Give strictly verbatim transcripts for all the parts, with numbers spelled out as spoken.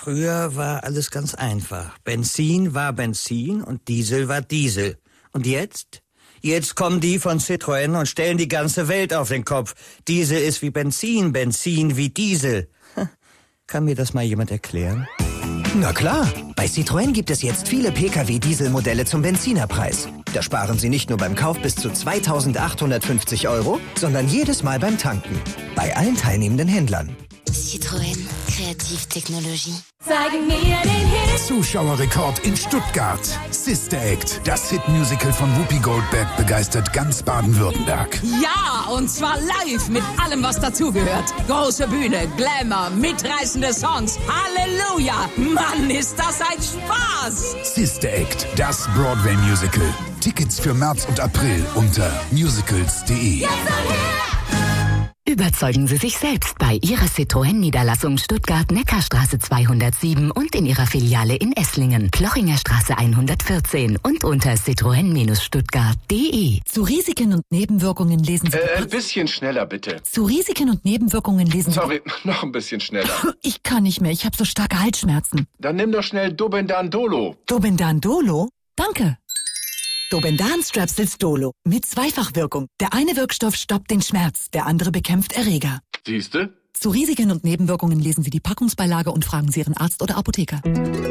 Früher war alles ganz einfach. Benzin war Benzin und Diesel war Diesel. Und jetzt? Jetzt kommen die von Citroën und stellen die ganze Welt auf den Kopf. Diesel ist wie Benzin, Benzin wie Diesel. Kann mir das mal jemand erklären? Na klar, bei Citroën gibt es jetzt viele Pkw-Dieselmodelle zum Benzinerpreis. Da sparen Sie nicht nur beim Kauf bis zu zweitausendachthundertfünfzig Euro, sondern jedes Mal beim Tanken. Bei allen teilnehmenden Händlern. Citroën, Kreativtechnologie. Zeige mir den Hit. Zuschauerrekord in Stuttgart. Sister Act, das Hitmusical von Whoopi Goldberg, begeistert ganz Baden-Württemberg. Ja, und zwar live mit allem, was dazugehört. Große Bühne, Glamour, mitreißende Songs. Halleluja! Mann, ist das ein Spaß! Sister Act, das Broadway-Musical. Tickets für März und April unter musicals punkt de. Überzeugen Sie sich selbst bei Ihrer Citroën-Niederlassung Stuttgart-Neckarstraße zweihundertsieben und in Ihrer Filiale in Esslingen, Plochinger Straße hundertvierzehn und unter citroen Stuttgart punkt de. Zu Risiken und Nebenwirkungen lesen Sie... Äh, ein bisschen schneller, bitte. Zu Risiken und Nebenwirkungen lesen Sie... Sorry, noch ein bisschen schneller. Ich kann nicht mehr, ich habe so starke Halsschmerzen. Dann nimm doch schnell Dobendan Dolo. Dobendan Dolo? Danke. Dobendan Strepsils Dolo mit Zweifachwirkung. Der eine Wirkstoff stoppt den Schmerz, der andere bekämpft Erreger. Siehste? Zu Risiken und Nebenwirkungen lesen Sie die Packungsbeilage und fragen Sie Ihren Arzt oder Apotheker.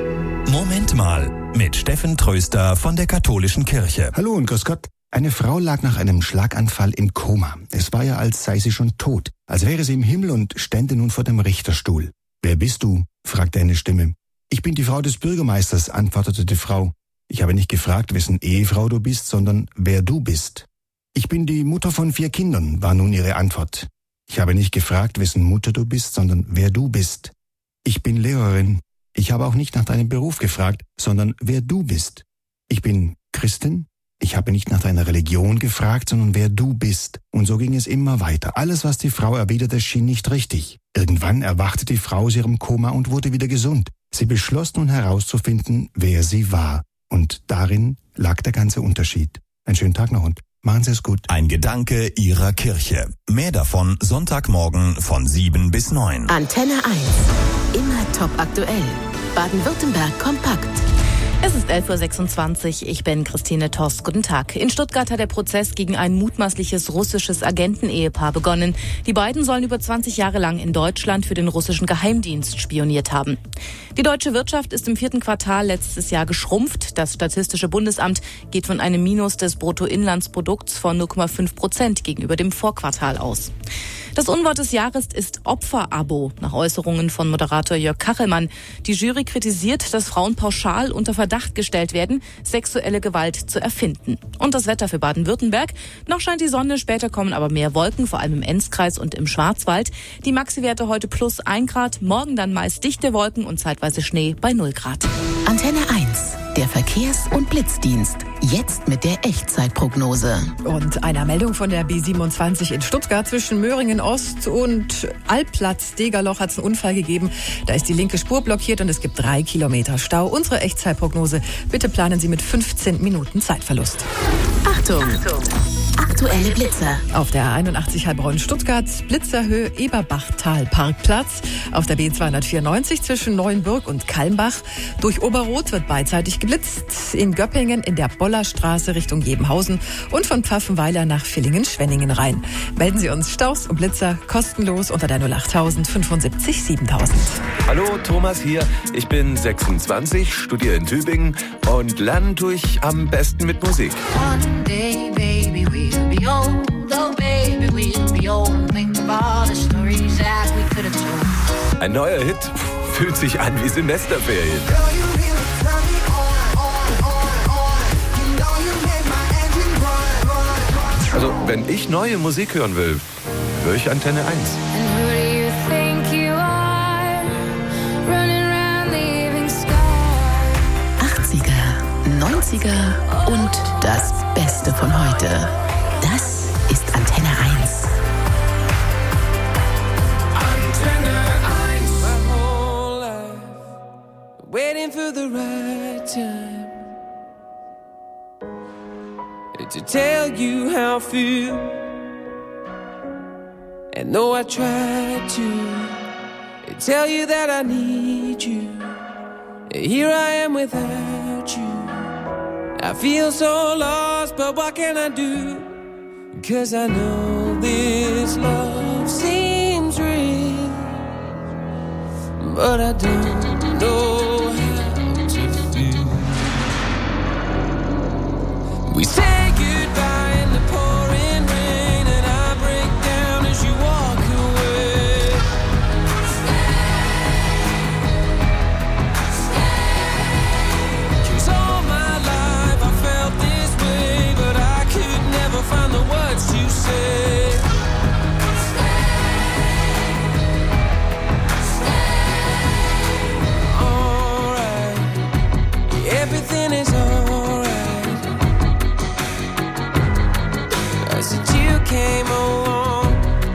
Moment mal, mit Steffen Tröster von der Katholischen Kirche. Hallo und grüß Gott. Eine Frau lag nach einem Schlaganfall im Koma. Es war ja, als sei sie schon tot, als wäre sie im Himmel und stände nun vor dem Richterstuhl. Wer bist du? Fragte eine Stimme. Ich bin die Frau des Bürgermeisters, antwortete die Frau. Ich habe nicht gefragt, wessen Ehefrau du bist, sondern wer du bist. Ich bin die Mutter von vier Kindern, war nun ihre Antwort. Ich habe nicht gefragt, wessen Mutter du bist, sondern wer du bist. Ich bin Lehrerin. Ich habe auch nicht nach deinem Beruf gefragt, sondern wer du bist. Ich bin Christin. Ich habe nicht nach deiner Religion gefragt, sondern wer du bist. Und so ging es immer weiter. Alles, was die Frau erwiderte, schien nicht richtig. Irgendwann erwachte die Frau aus ihrem Koma und wurde wieder gesund. Sie beschloss nun herauszufinden, wer sie war. Und darin lag der ganze Unterschied. Einen schönen Tag noch und machen Sie es gut. Ein Gedanke Ihrer Kirche. Mehr davon Sonntagmorgen von sieben bis neun. Antenne eins. Immer top aktuell. Baden-Württemberg kompakt. Es ist elf Uhr sechsundzwanzig, ich bin Christine Torst. Guten Tag. In Stuttgart hat der Prozess gegen ein mutmaßliches russisches Agentenehepaar begonnen. Die beiden sollen über zwanzig Jahre lang in Deutschland für den russischen Geheimdienst spioniert haben. Die deutsche Wirtschaft ist im vierten Quartal letztes Jahr geschrumpft. Das Statistische Bundesamt geht von einem Minus des Bruttoinlandsprodukts von null Komma fünf Prozent gegenüber dem Vorquartal aus. Das Unwort des Jahres ist Opferabo, nach Äußerungen von Moderator Jörg Kachelmann. Die Jury kritisiert, dass Frauen pauschal unter Verdacht gestellt werden, sexuelle Gewalt zu erfinden. Und das Wetter für Baden-Württemberg. Noch scheint die Sonne, später kommen aber mehr Wolken, vor allem im Enzkreis und im Schwarzwald. Die Maxi-Werte heute plus ein Grad, morgen dann meist dichte Wolken und zeitweise Schnee bei null Grad. Antenne eins, der Verkehrs- und Blitzdienst. Jetzt mit der Echtzeitprognose. Und einer Meldung von der B siebenundzwanzig in Stuttgart zwischen Möhringen Ost und Albplatz Degerloch hat es einen Unfall gegeben. Da ist die linke Spur blockiert und es gibt drei Kilometer Stau. Unsere Echtzeitprognose. Bitte planen Sie mit fünfzehn Minuten Zeitverlust. Achtung! Achtung. Aktuelle Blitzer. Auf der einundachtzig Heilbronn Stuttgart, Blitzerhöhe Eberbachtal Parkplatz. Auf der B zweihundertvierundneunzig zwischen Neuenburg und Kalmbach. Durch Oberroth wird beidseitig geblitzt. In Göppingen in der Bollerstraße Richtung Jebenhausen und von Pfaffenweiler nach Villingen-Schwenningen rein. Melden Sie uns Staus und Blitzer kostenlos unter der null acht tausend fünfundsiebzig siebentausend. Hallo, Thomas hier. Ich bin sechsundzwanzig, studiere in Tübingen und lernen tue ich am besten mit Musik. One day, baby, we'll be old. Oh, baby, we'll be old. Think of all the stories that we could have told. Ein neuer Hit fühlt sich an wie Semesterferien. Also, wenn ich neue Musik hören will, höre ich Antenne eins. achtziger, neunziger und das Beste von heute. Das ist Antenne eins. Antenne eins. My whole life, waiting for the right time to tell you how I feel. And though I tried to tell you that I need you, Here I am without you. I feel so lost, but what can I do? 'Cause I know this love seems real, but I don't know how to feel. We say goodbye in the pouring rain, and I break down as you walk away. Cause all my life I felt this way, but I could never find the words to say. Alright, everything is alright. Since you came along,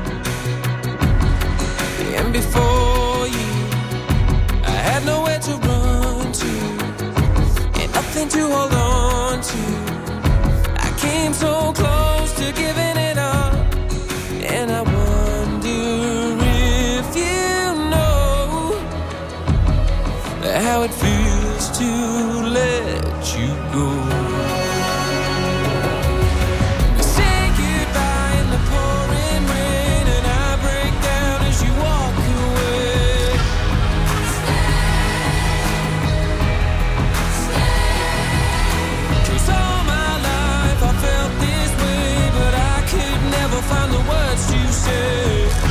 and before you, I had nowhere to run to, and nothing to hold on to. I came so close to giving it up, and I wonder if you know how it feels to let you go. Find the words to say.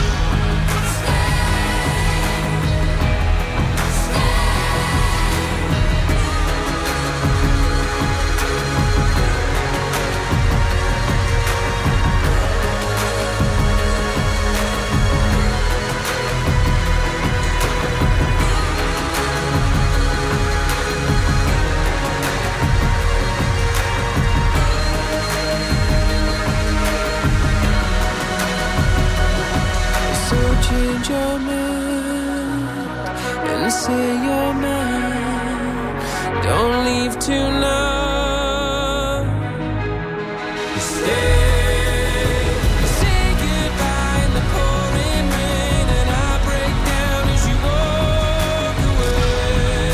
Change your mind and say you're mine. Don't leave tonight. Stay. Say goodbye in the pouring rain, and I break down as you walk away.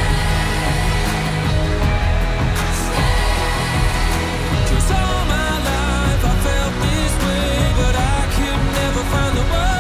Cause all my life I felt this way, but I could never find the words.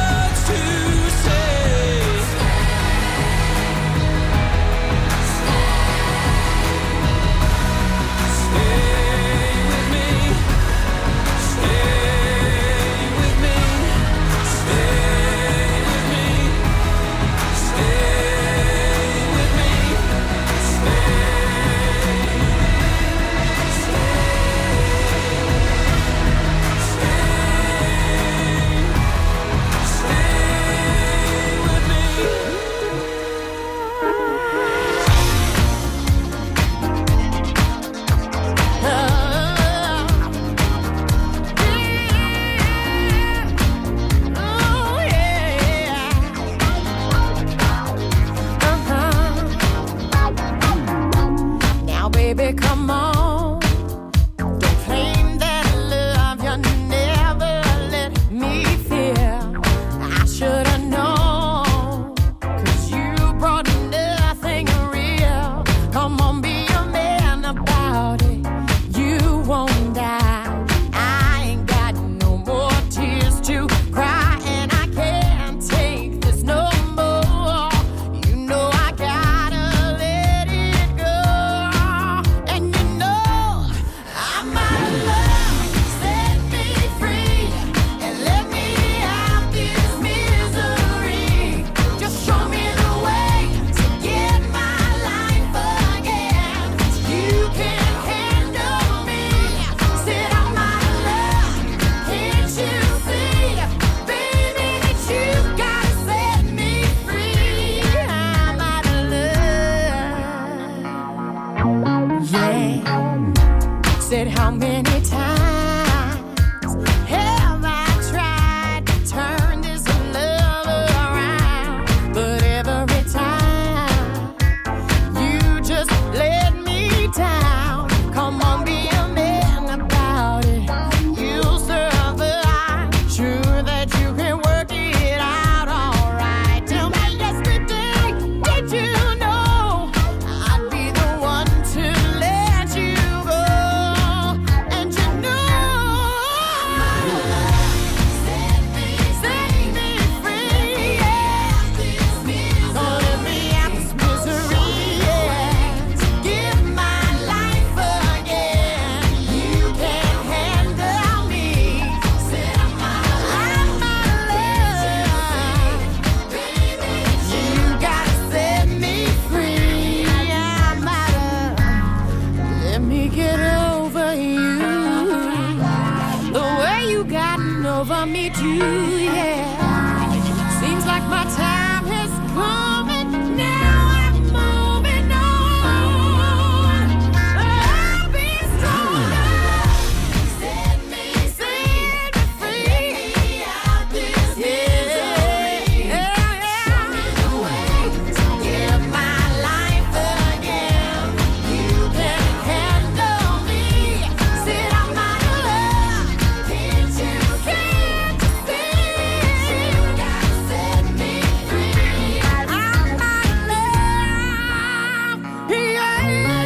you gotten over me too, yeah. Seems like my time has come and now I'm moving on. I'll be stronger. Set me free, free. Out this misery. Yeah, yeah. Show me the way to get my life again. You can handle me. Sit on my love. Can't you, can't you see? You gotta set me free. I'm my love. Yeah.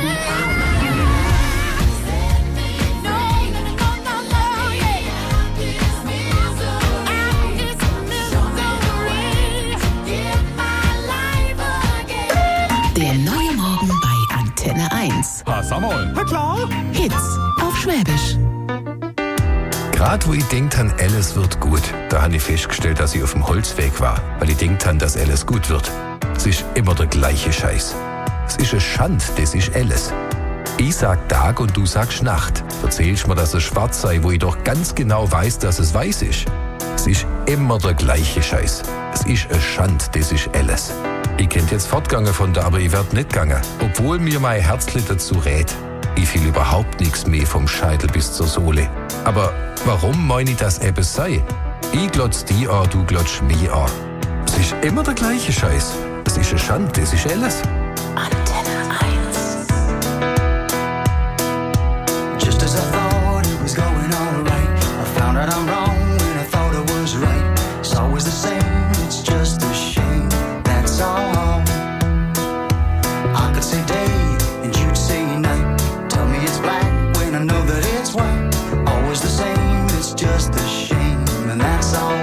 Set me free. No, no, no, no, yeah. Out this misery. Out this misery. Get my life again. Der neue Morgen bei Antenne eins. Ah, sag mal. Na klar. Hits auf Schwäbisch. Gerade wo ich denkt han, alles wird gut, da habe ich festgestellt, dass ich auf dem Holzweg war, weil ich denkt han, dass alles gut wird. Es ist immer der gleiche Scheiß. Es ist eine Schand, das ist alles. Ich sag Tag und du sagst Nacht. Erzählst mir, dass es schwarz sei, wo ich doch ganz genau weiß, dass es weiß ist. Es ist immer der gleiche Scheiß. Es ist eine Schand, das ist alles. Ich könnt jetzt fortgangen von da, aber ich werd nicht gangen, obwohl mir mein Herzli dazu rät. Ich fühl überhaupt nichts mehr vom Scheitel bis zur Sohle. Aber warum meine ich das eben sei? Ich glotz die an, du glotsch mich an. Es ist immer der gleiche Scheiß. Es ist eine Schande, das ist alles. Just as I thought it was going all right, I found out I'm wrong when I thought I was right. It's always the same, it's just a shame, that's all. I could say day and you'd say night. Tell me it's black when I know that it's white. Always the same, it's just a shame, and that's all.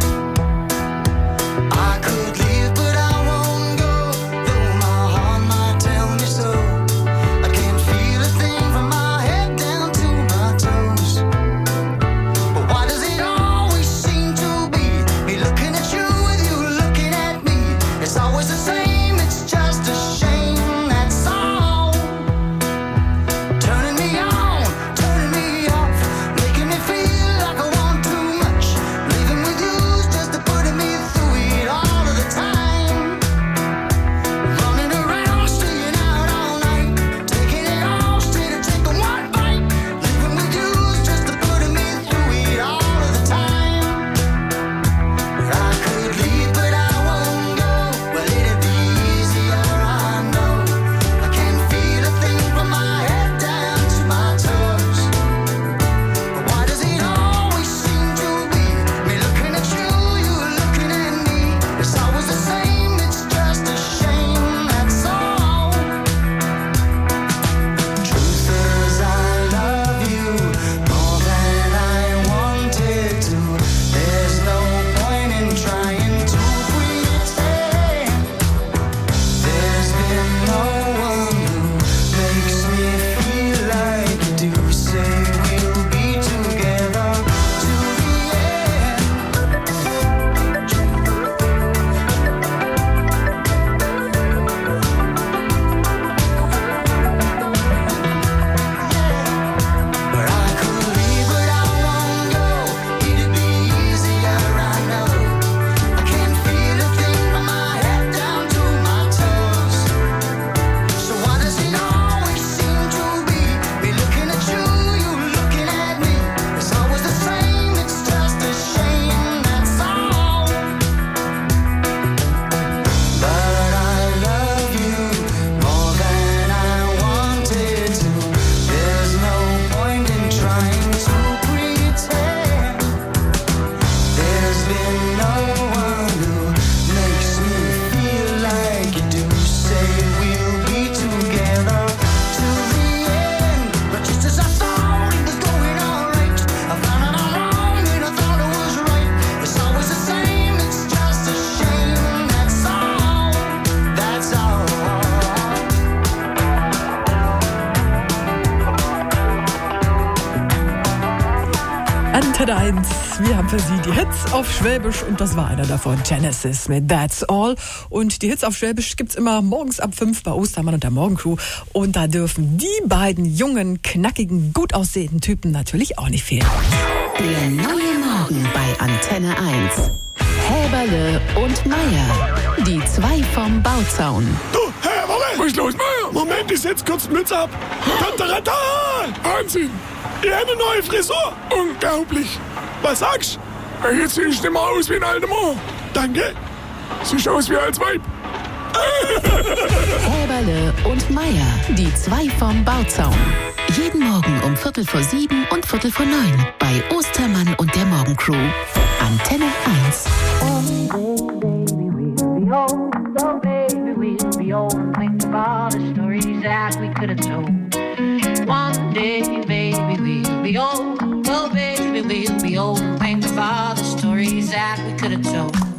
I could leave, but I won't go, though my heart might tell me so. I can't feel a thing from my head down to my toes. But why does it always seem to be me looking at you with you looking at me? It's always the same, it's just a shame, that's all. Turning me on, turning me off, making me feel like I want too much. Leaving with you's just to putting me through it all of the time. Running around, staying out all night, taking it all straight and taking one bite. Leaving with you's just to putting me through it all of the time. I could leave, but I won't go. Well, it'd be easier, I know. I can't feel a thing from my head down to my toes. But why does it always seem to be me looking at you, you looking at me? It's always the same, it's just a shame, that's all. Truth is, I love you more than I wanted to. There's no point in trying to pretend. There's been no one who makes me feel like you do. Say we'll be together to the end. But I could leave, but I won't go. It'd be easier, I know. I can't feel a thing from my head down to my toes. So why does it always seem to be me looking at you, you looking at me? It's always the same, it's just a shame, that's all. But I love you more than I wanted to. There's no point in trying to pretend. There's been no one who makes me feel like you do. Say we'll be together to the end. But just as I thought it was going all right, I found out I'm wrong when I thought it was right. It's always the same, it's just a shame, that's all. That's all. Antenne eins, wir haben für Sie die Hits auf Schwäbisch und das war einer davon, Genesis mit That's All. Und die Hits auf Schwäbisch gibt's immer morgens ab fünf bei Ostermann und der Morgencrew. Und da dürfen die beiden jungen, knackigen, gut aussehenden Typen natürlich auch nicht fehlen. Der neue Morgen bei Antenne eins. Häberle und Meier, die zwei vom Bauzaun. Du, Häberle! Was ist los, Meier? Moment, ich setz kurz die Mütze ab. Tantarata! Wahnsinn! Ich habe eine neue Frisur. Unglaublich. Was sagst du? Jetzt siehst du nicht mehr aus wie ein alter Mann. Danke. Siehst aus wie als Weib. Häberle und Meier, die zwei vom Bauzaun. Jeden Morgen um Viertel vor sieben und Viertel vor neun bei Ostermann und der Morgencrew. Antenne eins. Oh, baby, we'll be old and think of all the stories that we could have told. One day, baby, we'll be old. Oh, baby, we'll be old and think of all the stories that we could have told.